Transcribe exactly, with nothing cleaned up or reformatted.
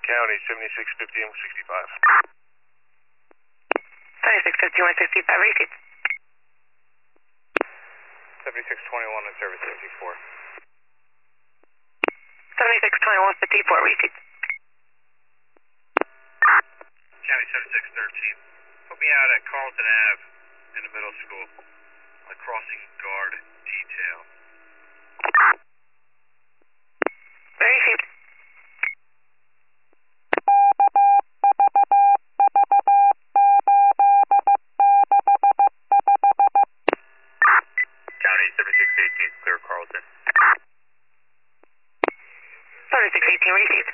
County, seventy-six fifty-one sixty-five. seventy-six fifty-one sixty-five, repeat. seventy-six twenty-one and service fifty-four. seventy-six twenty-one fifty-four, repeat. County seventy-six thirteen. Put me out at Carlton Ave in the middle school. A crossing guard detail. Repeat. County seventy-six eighteen, clear Carlton. seventy-six eighteen, repeat.